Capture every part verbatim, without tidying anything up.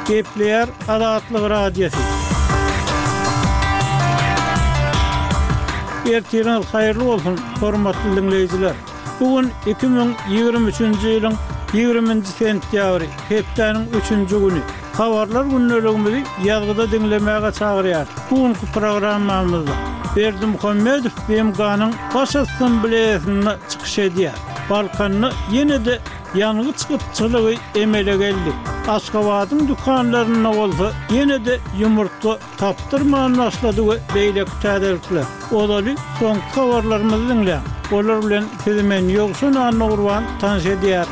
Gepleyer Azatlyk Radiosu. Ertiňiz haýyrly bolsun, hormatly dinleýijiler. Bugün iki bin ýigirme üçünji ýylyň ýigirminji sentýabry, hepdeniň üçünji güni. Habarlar günneligimizi ýazgyda dinlemäge çagyrýar. Bugünkü programmamyzda Berdi Muhammedow B M G'nyň baş assambleýasyna çykyş edýär. Balkanyny ýene-de ýanygy çykypçylygy emele geldi. Aşgabatyň dukanlaryna bolsa ýene-de ýumurtla tapdyrmagyny başlady we beýleki täzelikler. Olaly soňky habarlarymyzy dinleýär. Olar bilen sizimen ýoksun anna gurban tanış edýär.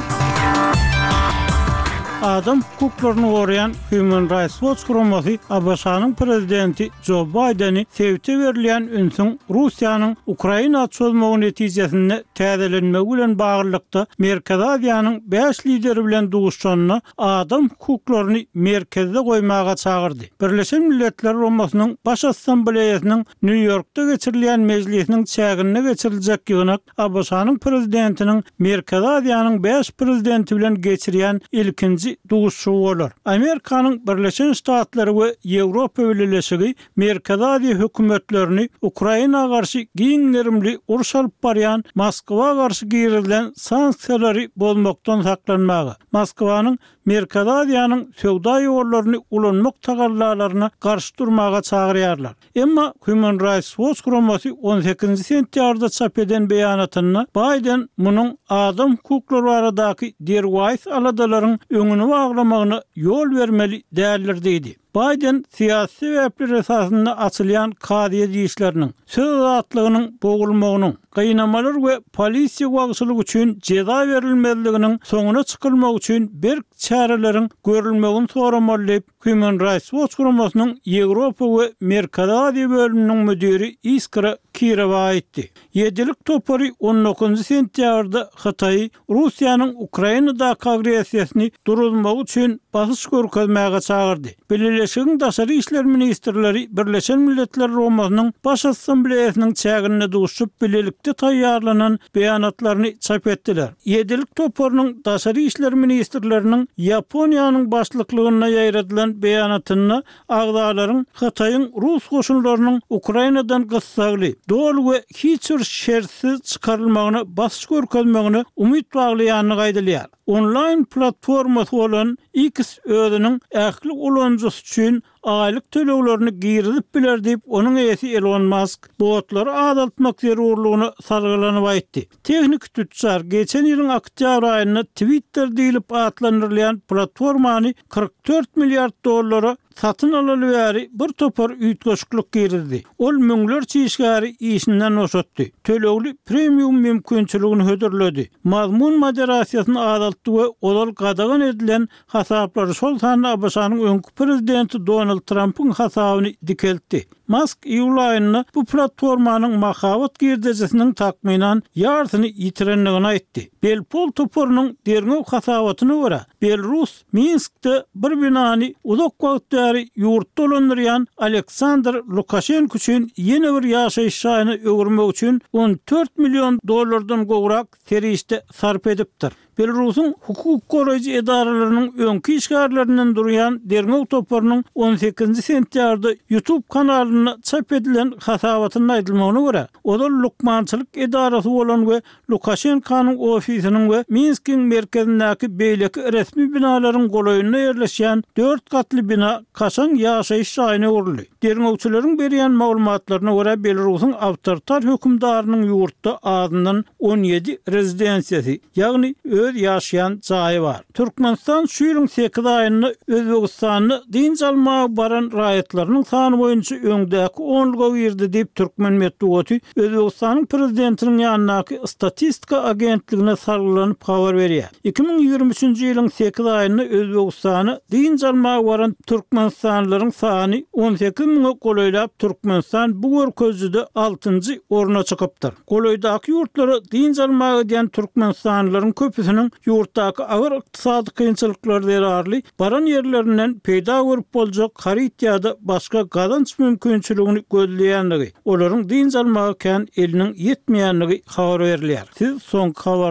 Adam hukuklaryny gorayan Human Rights Watch guramasy A B S-nyň prezidenti Joe Biden'i sevte berilýän ünsüň Russiýanyň Ukraina çözmegi netijesinde täzelenmegi bilen baglykda Merkezi Aziýanyň beş lideri bilen duguşjanyna adam hukuklaryny merkezde goýmaga çagyrdy. Birleşen Milletler Romasynyň baş assambleýasynyň New Yorkda geçirilýän mejlisiniň çägine geçiriljek ýygynak A B S-nyň prezidentiniň Merkezi Aziýanyň beş prezidenti bilen geçirýän ilkinji duguşy bolar. Amerikanyň Birleşen Ştatlary we Ýewropa Birleşigi Merkezi Aziýa hökümetlerini Ukraina garşy giňlerimli uruş alyp barýan Moskwa garşy girilen sanksiýalary bolmakdan saklanmagy. Moskwanyň Merkezi Aziýanyň söwda ýollaryny ulanmak tagallarlaryna garşy durmaga çagyrýarlar. Emma Human Rights Watch guramasy on sekizinji sentýarda çap eden beýanatyna Biden munyň adam hukuklary baradaky derwäs aladalaryň öňüni baglamagyna ýol bermeli däldir diýdi. Biden siyasi sebepler esasında açılyan kadiye diýişleriniň, söz azatlygynyň bogulmagynyň, gynamalar we polisiýa wagşylygy üçin ceza berilmezliginiň soňuna çykylmak üçin bir çäreleriň görülmegini soramaly. Human Rights Watch guramasynyň Ýewropa we Merkezi Aziýa bölüminiň müdiri Iskra Kirova aýtdy. Ýedilik topary on dokuzynji sentýarda Hataý Russiýanyň Ukrainadaky agresiýasyny durulmak üçin basyş görkezmäge çagyrdy. Birleşik Daşary işler ministrleri Birleşen Milletler Romasynyň baş assambleýasynyň çägine duguşup bilelikde taýýarlanan beýanatlaryny çap etdiler. Ýedilik toparynyň daşary işler ministrleriniň Ýaponiýanyň başlyklygyna ýaýradylan beýanatyna agdalaryň Hataýyň Rus goşunlarynyň Ukrainadan gyssaly, dol we hiç bir şertsiz çykarylmagyna basyş görkezmegini umyt baglaýanyny gaýdalýar. Online platformasy bolan X özüniň ähli ulanjysy üçin aylyk töleglerini girizip biler diýip onuň eýesi Elon Musk botlary azaltmak zerurlygyny sargylanyp aýtdy. Teknik tütçar geçen ýylyň oktýabr aýynda Twitter diýilip atlandyrylýan platformany kırk dört milliard dollara satyn alyp bir topar üýtgeçlik girizdi. Ol müňlerçe işgäri işinden oşatdy. Tölegli premium mümkinçiligini hödürledi. Mazmun moderasiýasyny azaltdy we olar gadagan edilen hasaplary şol sany A B S-nyň öňkü prezidenti Donald Trump'ın hasabyny dikeltdi. Musk iýul aýynda bu platformanyň mahawat girdejesiniň takminan ýartyny ýitirenligini aýtdy. Belpol toparynyň derňew hasabatyna görä, Belarus Minskde bir binany uzak wagtdary ýurt dolandyrýan Aleksandr Lukashenko üçin ýene bir ýaşaýyş şaýyny öwürmek üçin on dört milyon dollardan gowrak serişde sarp edipdir. Belarusyň hukuk goraýjy edaralarynyň öňkü işgärlerinden durýan derňew toparynyň on sekizinji sentýarda YouTube kanalyna çap edilen hasabatyny aýdylmagyna görä, olar lukmançylyk edarasy bolan we Lukashenkonyň ofisiniň we Minskiň merkezindäki beýleki resmi binalaryň golaýyna ýerleşýän dört gatly bina kaçan ýaşaýyş şaýyny öwrüldi. Derňewçileriň berýän maglumatlaryna görä Belarusyň awtoritar hökümdarynyň ýurtda azyndan on ýedi rezidensiýasy, ýagny öz ýaşaýan jaýy bar. Türkmenistan şu ýylyň sekiz aýynda Özbegistany din almaga baran raýatlarynyň sany boýunça öňdäki onluga girdi diýip Türkmen Medeniýeti Özbegistanyň prezidentiniň ýanynaky statistika agentligine sargylanyp habar berýär. iki bin ýigirme üçünji ýylyň sekiz aýynda Özbegistany din almaga baran türkmenistanlylaryň sany on sekiz miňe golaýlap Türkmenistan bu görkezde altynjy oruna çykypdyr. Golaýdaky ýurtlara din almaga diýen türkmenistanlylaryň köpüsiniň ýurtdaky agyr ykdysady kynçylyklar derarly baran ýerlerinden peýda görüp boljak harit ýa-da başga gazanç mümkinçiligini gözleýänligi, olaryň din almaga kän eliniň ýetmeýänligi habar berilýär. Siz soňky